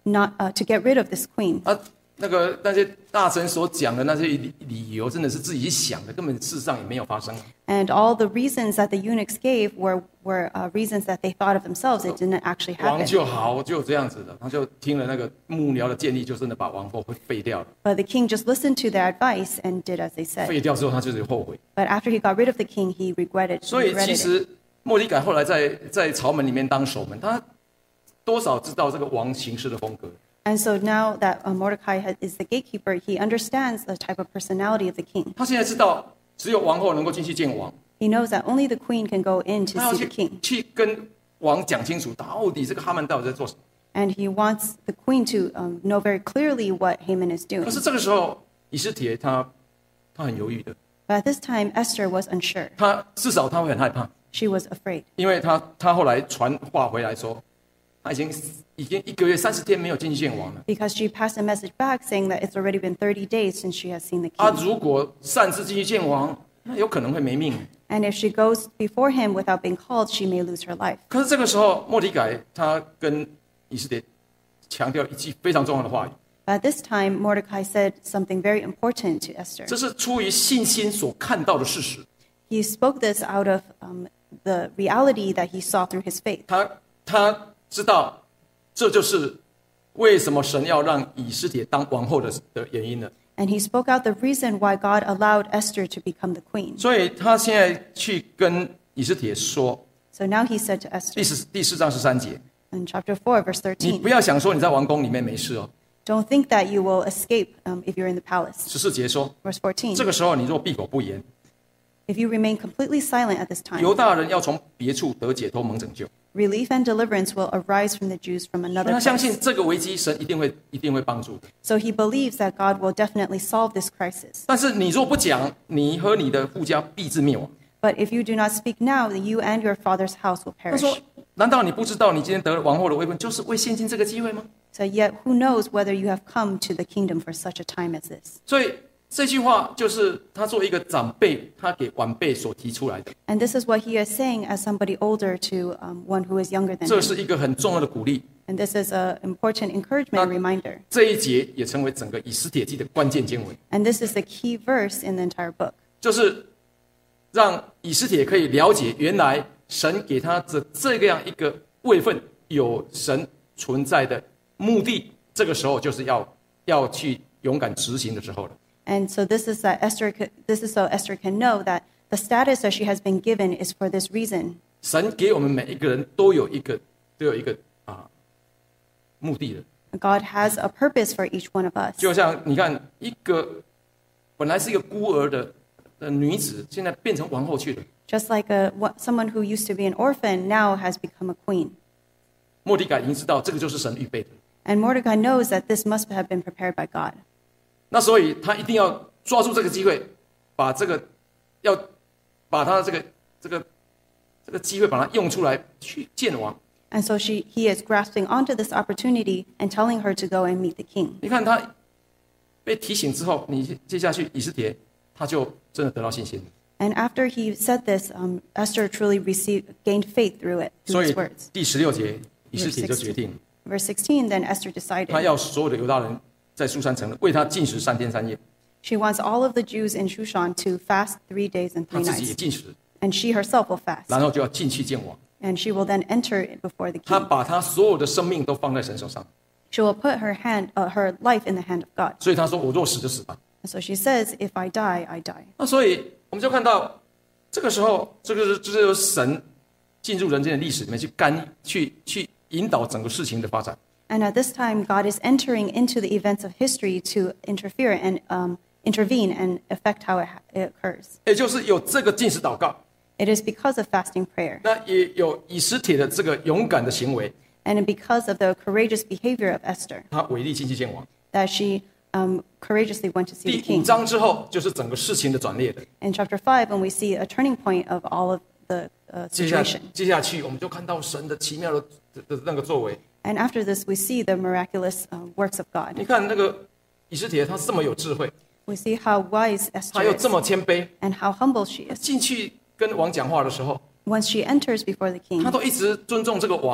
not uh, to get rid of this queen. 啊，那个那些大臣所讲的那些理理由，真的是自己想的，根本事实上也没有发生。 And all the reasons that the eunuchs gave were, were uh, reasons that they thought of themselves. It didn't actually 王 happen. 就好就这样子的，他就听了那个幕僚的建议，就真的把王后会废掉了。 But the king just listened to their advice and did as they said. 废掉之后，他就是后悔。 But after he got rid of the king, he regretted, 所以 regretted 其 it. 实末底改后来在在朝门里面当守门，他多少知道这个王行事的风格。 And so now that uh, Mordecai has, is the gatekeeper, he understands the type of personality of the king. 他现在知道，只有王后能够进去见王， He knows that only the queen can go in to 他要 see the 去 king. 去跟王讲清楚，到底这个哈曼到底在做什么。 And he wants the queen to um, know very clearly what Haman is 可 doing. 是这个时候，以斯帖他他很犹豫的， But at this time, Esther was unsure. 他至少他会很害怕， She was afraid 因为他他后来传话回来说，他已经已经一个月三十天没有进去见王了。 because she passed a message back saying that it's already been thirty days since she has seen the 啊， king. 如果擅自进去见王，那有可能会没命。 And if she goes before him without being called, she may lose her life. 可是这个时候，末底改他跟以斯帖强调一句非常重要的话语， But at this time, Mordecai said something very important to Esther. 这是出于信心所看到的事实。 He spoke this out of um, the reality that he saw through his faith. 他他知道，这就是为什么神要让以斯帖当王后的的原因了。 And he spoke out the reason why God allowed Esther to become the queen. 所以他现在去跟以斯帖说， So now he said to 第 Esther 四第四章十三节， in chapter four, verse 你 thirteen, 不要想说你在王宫里面没事哦。 don't think that you will escape um, if you're in the palace. 十四节说， Verse fourteen, 这个时候你若闭口不言， if you remain completely silent at this time, 犹大人要从别处得解脱蒙拯救。 relief and deliverance will arise from the Jews from another 他相 place. 信这个危机，神一定会一定会帮助的。 So he believes that God will definitely solve this crisis. 但是你若不讲，你和你的父家必至灭亡。 But if you do not speak now, then you and your father's house will 他 perish. 说：“难道你不知道你今天得了王后的位分，就是为现今这个机会吗 So yet who knows whether you have come to the kingdom for such a time as this?？” 所以这句话就是他作为一个长辈，他给晚辈所提出来的， And this is what he is saying as somebody older to um, one who is younger than 这 him. 是一个很重要的鼓励。 And this is an important encouragement and reminder. 这一节也成为整个以斯帖记的关键经文， And this is the key verse in the entire book. 就是让以斯帖可以了解，原来神给他的这样一个位分有神存在的目的。这个时候就是要要去勇敢执行的时候了。 And so this is that Esther. Could, this is so Esther can know that the status that she has been given is for this reason. 神给我们每一个人都有一个都有一个啊目的的。 God has a purpose for each one of us. 就像你看，一个本来是一个孤儿的的女子，现在变成王后去了。 Just like a, what, someone who used to be an orphan now has become a queen. 末底改已经知道这个就是神预备的， And Mordecai knows that this must have been prepared by God. 那所以他一定要抓住这个机会，把这个要把他这个这个这个机会把它用出来去见王。 And so she, he is grasping onto this opportunity and telling her to go and meet the king. 你看他被提醒之后，你接下去以斯帖他就真的得到信心。 And after he said this, um, Esther truly received, gained faith through it, 所 through 以 his words. 第十六节，以斯帖就决定， Verse sixteen, then Esther 他 decided 要所有的犹大人在苏珊城为他禁食三天三夜， she wants all of the Jews in Shushan to fast three days and 他 three 自己也 nights. 禁食， And she herself will fast. 然后就要进去见王。 And she will then enter before the 他 king. 把他所有的生命都放在神手上， She will put her hand, uh, her life in the hand of God. 所以他说：“我若死就死吧。 And so she says, if I die, I die. ” 那所以我们就看到，这个时候，这个是这就是神进入人间的历史里面去干去去引导整个事情的发展。 And at this time, God is entering into the events of history to interfere and um, intervene and affect how it, ha- it occurs. 也就是有这个禁食祷告， It is because of fasting prayer 那也有以斯帖的这个勇敢的行为， and because of the courageous behavior of Esther 他违例进去见王。 that she um, courageously went to see 第 the 五 king. 章之后，就是整个事情的转捩的。 In chapter five, when we see a turning point of all of the uh, 接下 situation. 接下去，我们就看到神的奇妙的的的那个作为。 And after this, we see the miraculous uh, works of 你 God. 看那个以斯帖，他这么有智慧， We see how wise 他 Esther 又 is 这么谦卑， and how humble she is. 进去跟王讲话的时候， Once she enters before the 他 king, 都一直尊重这个王，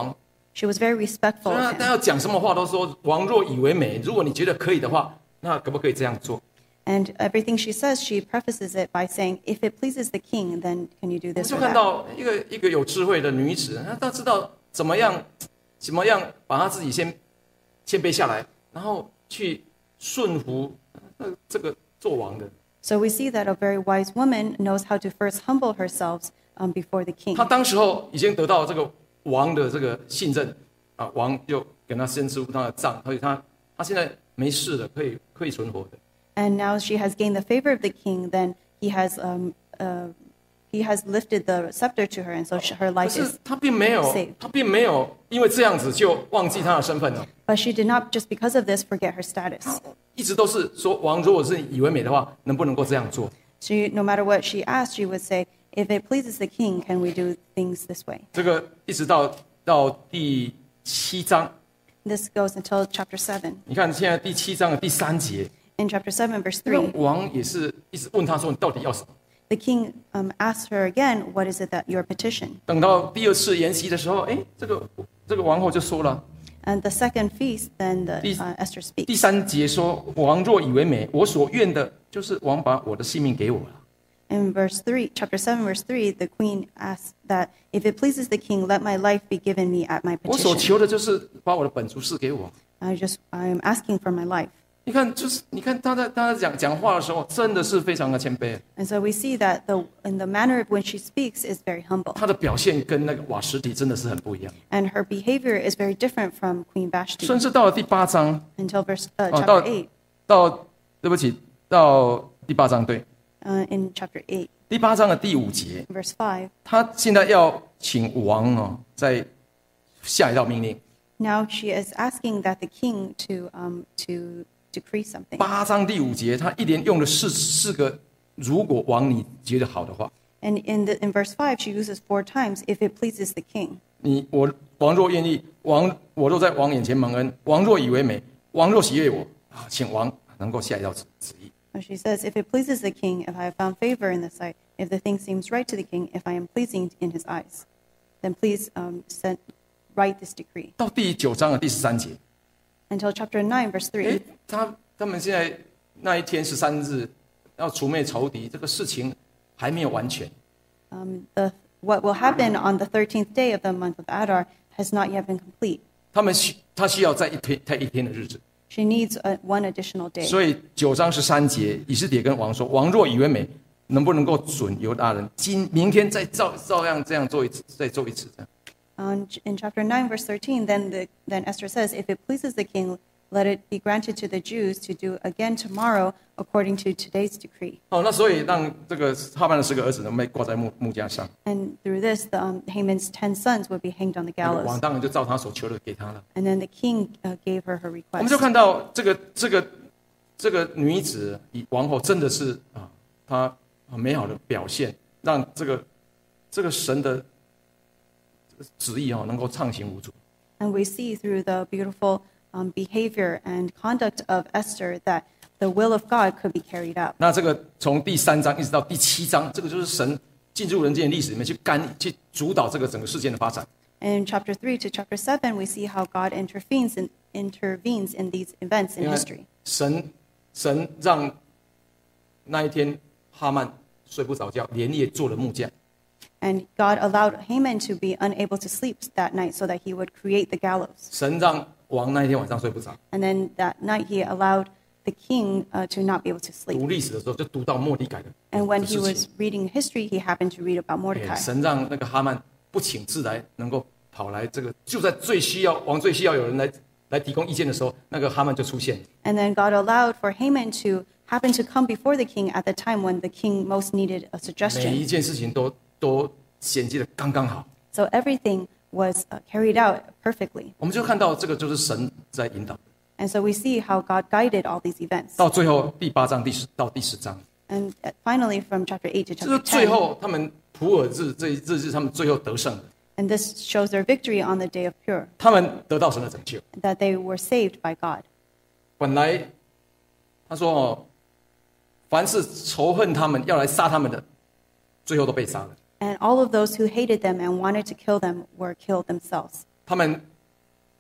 She was very respectful 所以 of 他 him. 要讲什么话都说王若以为美，如果你觉得可以的话，那可不可以这样做？ And everything she says, she prefaces it by saying, if it pleases the king, then can you do 我们 this 就 or 看 that? 到一个一个有智慧的女子，她她知道怎么样怎么样把她自己先谦卑下来，然后去顺服呃这个做王的。 So we see that a very wise woman knows how to first humble herself um, before the king. 她当时候已经得到这个王的这个信任啊，王就给她先支付她的账，所以她她现在没事了，可以可以存活的。 And now she has gained the favor of the king, then he has um, uh, he has lifted the scepter to her, and so she, her 可 life 是 is. 她并没有 saved， 她并没有因为这样子就忘记她的身份了。 But she did not, just because of this, forget her status. 一直都是说王如果是以为美的话，能不能够这样做？ She, no matter what she asked, she would say, if it pleases the king, can we do things this way? 这个一直到到第七章， This goes until chapter seven. 你看现在第七章的第三节， In chapter seven, verse 这个 three, 王也是一直问他说：“你到底要什么 the king um, asked her again, what is it that your petition?？” 等到第二次筵席的时候，哎，这个这个王后就说了， And the second feast, then the, This- uh, Esther 第 speaks. 三节说：“王若以为美，我所愿的就是王把我的性命给我了。 In verse three, chapter seven, verse three, the queen asks that if it pleases the king, let my life be given me at my 我所 petition. 求的就是把我的本族赐给我。 I just, I am asking for my life. ” 你看，就是你看他在他在讲讲话的时候，真的是非常的谦卑。 And so we see that the, in the manner when she speaks is very humble. 他的表现跟那个瓦实提真的是很不一样。 And her behavior is very different from Queen 甚 Vashti 至到了第八章， until verse, uh, 哦， chapter 到 eight. 到对不起，到第八章对， Uh, in chapter eight, 第八章的第五节， verse five, 他现在要请王哦，在下一道命令。 now she is asking that the king to, um, to decree something. 八章第五节，他一连用了四四个，如果王你觉得好的话， And in, the, in verse five, she uses four times, if it pleases the king. 你我王若愿意，王我若在王眼前蒙恩，王若以为美，王若喜悦我啊，请王能够下一道旨旨意。 And she says, if it pleases the king, if I have found favor in the sight, if the thing seems right to the king, if I am pleasing in his eyes, then please um, send, write this decree. 到第九章的第十三节， Until chapter nine, verse 诶 three, 他他们现在那一天十三日要除灭仇敌，这个事情还没有完全。 um, the, what will happen on the thirteenth day of the month of Adar has not yet been complete. 他们需他需要在一天在一天的日子， She needs a, one additional day. 所以九章十三节，以斯帖跟王说：“王若以为美，能不能够准犹大人今明天再照照样这样做一次，再做一次这样？” Um, in chapter nine, verse thirteen, then, the, then Esther says, if it pleases the king, let it be granted to the Jews to do again tomorrow according to today's decree. 哦，那所以让这个哈曼的十个儿子呢被挂在木木架上， And through this, the, um, Haman's ten sons would be hanged on the 那个王 gallows. 当然就照他所求的给他了。 And then the king uh, gave her her 我们就 request. 看到这个这个这个女子以王后真的是啊，她很美好的表现，让这个这个神的旨意哦能够畅行无阻。 And we see through the beautiful um, behavior and conduct of Esther that the will of God could be carried out. 那这个从第三章一直到第七章，这个就是神进入人间的历史里面去干去主导这个整个事件的发展。 And in chapter three to chapter seven, we see how God intervenes in, intervenes in these events in 因为 history. 神神让那一天哈曼睡不着觉，连夜做了木架。 And God allowed Haman to be unable to sleep that night so that he would create the gallows. 神让王那一天晚上睡不着。 And then that night he allowed the king uh, to not be able to sleep. 读历史的时候就读到末底改的 And when 的 he 事 was 情。 reading history, he happened to read about 哎 Mordecai. 神让那个哈曼不请自来，能够跑来这个，就在最需要王最需要有人来来提供意见的时候，那个哈曼就出现。 And then God allowed for Haman to happen to come before the king at the time when the king most needed a 每 suggestion. 一件事情都都衔接的刚刚好。 So everything was uh, carried out perfectly. 我们就看到这个就是神在引导。 And so we see how God guided all these events. 到最后第八章第十到第十章， And uh, finally, from chapter eight to 这是 chapter 最 ten, 后他们普尔日这一日日他们最后得胜了， and this shows their victory on the day of Pur, 他们得到神的拯救。 that they were saved by God. 本来他说哦，凡是仇恨他们要来杀他们的，最后都被杀了。 And all of those who hated them and wanted to kill them were killed themselves. 他们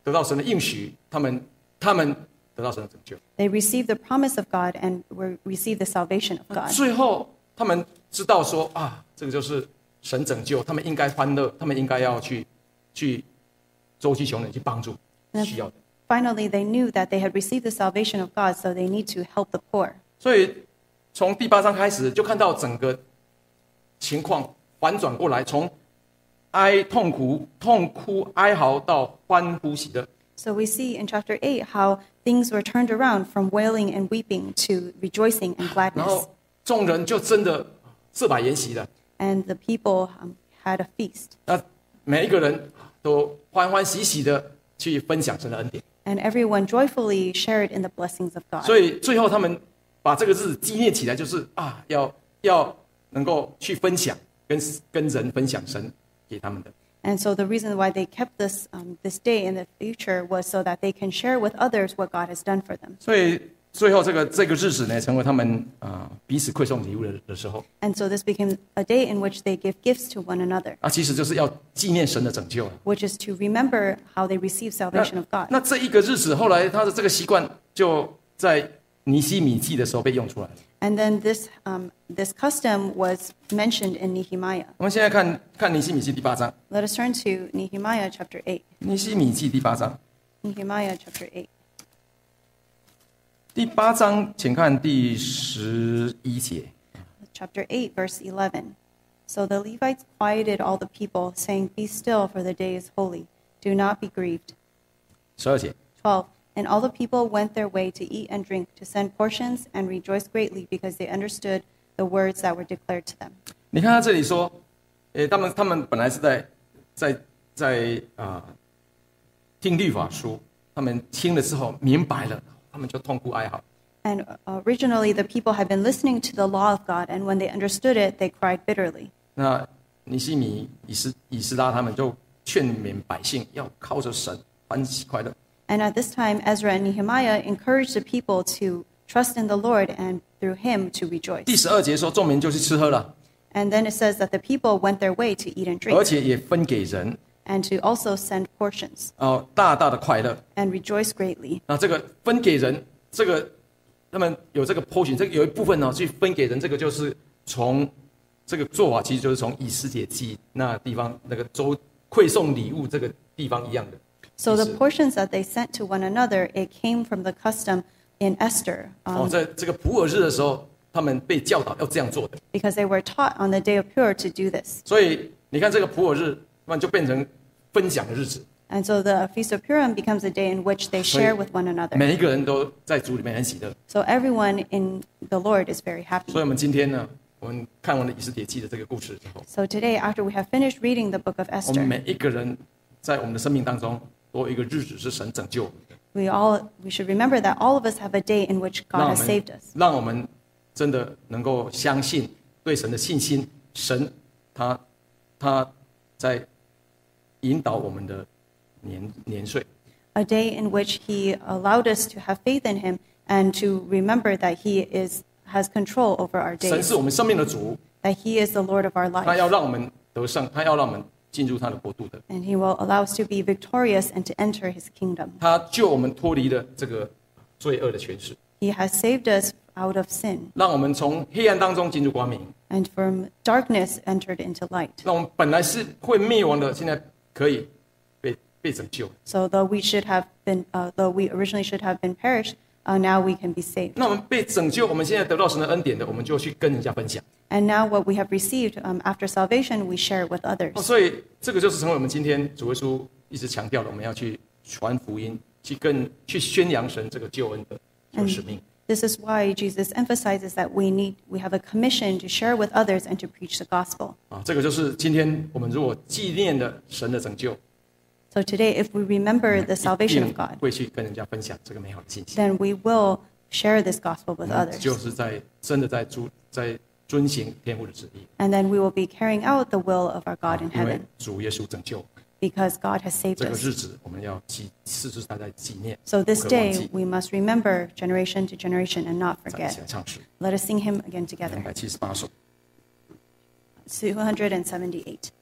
得到神的应许，他们他们得到神的拯救。 They received the promise of God and were received the salvation of God. 最后他们知道说啊，这个就是神拯救，他们应该欢乐，他们应该要去去周济穷人，去帮助需要的。 Finally, they knew that they had received the salvation of God, so they need to help the poor. 所以从第八章开始，就看到整个情况反转过来，从哀痛苦、痛哭、哀嚎到欢呼喜乐。 So we see in chapter eight how things were turned around from wailing and weeping to rejoicing and 然 gladness. 后众人就真的设摆筵席了， And the people um, had a feast. 那每一个人都欢欢喜喜的去分享神的恩典。 And everyone joyfully shared in the blessings of God. 所以最后他们把这个日子纪念起来，就是啊，要要能够去分享，跟跟人分享神给他们的。 And so the reason why they kept this um, this day in the future was so that they can share with others what God has done for them. 所以最后这个这个日子呢，成为他们啊、呃、彼此馈送礼物的的时候， And so this became a day in which they give gifts to one another, 啊，其实就是要纪念神的拯救了。 which is to remember how they received salvation of God. 那这一个日子，后来他的这个习惯就在尼希米记的时候被用出来了。 And then this um, this custom was mentioned in Nehemiah. 我们现在看看尼希米记第八章， Let us turn to Nehemiah chapter eight. 尼希米记第八章， Nehemiah chapter eight. 第八章，请看第十一节。 Chapter eight, verse eleven. So the Levites quieted all the people, saying, Be still, for the day is holy. Do not be grieved. 十二节， twelve. And all the people went their way to eat and drink, to send portions, and rejoice greatly, because they understood the words that were declared to them. 你看他这里说，诶，他们他们本来是在在在啊、呃、听律法书，他们听了之后明白了，他们就痛哭哀嚎。 And uh, originally, the people had been listening to the law of God, and when they understood it, they cried bitterly. 那尼希米、以斯以斯拉他们就劝勉百姓要靠着神欢喜快乐。 And at this time, Ezra and Nehemiah encouraged the people to trust in the Lord and through him to rejoice. 第十二节说，众民就去吃喝了， And then it says that the people went their way to eat and 而 drink, 且也分给人， and to also send portions, 哦，大大的快乐。 and rejoice greatly. 那这个分给人，这个他们有这个 portion， 这个有一部分呢、哦、去分给人，这个就是从这个做法，其实就是从以斯帖记那地方那个周馈送礼物这个地方一样的。 So the 意思 portions that they sent to one another, it came from the custom in Esther, 哦， um, 在这个普尔日的时候，他们被教导要这样做的。 because they were taught on the day of Pur to do this. 所以你看这个普尔日，那就变成分享的日子， And so the Feast of Purim becomes a day in which they share with one another. 每一个人都在主里面很喜乐。 So everyone in the Lord is very happy. 所以我们今天呢，我们看完了以斯帖记的这个故事之后， So today, after we have finished reading the book of 我们 Esther, 每一个人在我们的生命当中都有一个日子是神拯救我们的。 we all we should remember that all of us have a day in which 让 God 我 has 们 saved us. 让我们真的能够相信对神的信心，神他他在引导我们的年年岁。 A day in which He allowed us to have faith in Him and to remember that He is has control over our 神 days, 是我们生命的主， that He is the Lord of our 他要 life, 让我们得胜，他要让我们进入他的国度的。 and He will allow us to be victorious and to enter His kingdom. 他救我们脱离了这个罪恶的权势， He has saved us out of sin, 让我们从黑暗当中进入光明， and from darkness entered into light. 让我们本来是会灭亡的，现在可以被被拯救。 So though we should have been, uh, though we originally should have been perished, uh, now we can be saved. 那我们被拯救，我们现在得到神的恩典的，我们就去跟人家分享。 And now what we have received um, after salvation, we share it with 哦， others. 所以这个就是成为我们今天主耶稣一直强调的，我们要去传福音，去跟去宣扬神这个救恩的这个使命。 This is why Jesus emphasizes that we need, we have a commission to share with others and to preach the gospel. 啊，这个就是今天我们如果纪念的神的拯救， So today, if we remember the 一 salvation 定 of God, 会去跟人家分享这个美好的信息。 then we will share this gospel with 就 others. 是在真的在遵在遵行天父的旨意， And then we will be carrying out the will of our God in 因为 heaven 主耶稣拯救 because God has saved 这个 us. 日子，我们要纪世世代代纪念， So this 不可忘 day 记。 we must remember generation to generation and not 再一起 forget. 来唱诗 Let us sing him again 两 together. 百七十八首。 two hundred seventy-eight.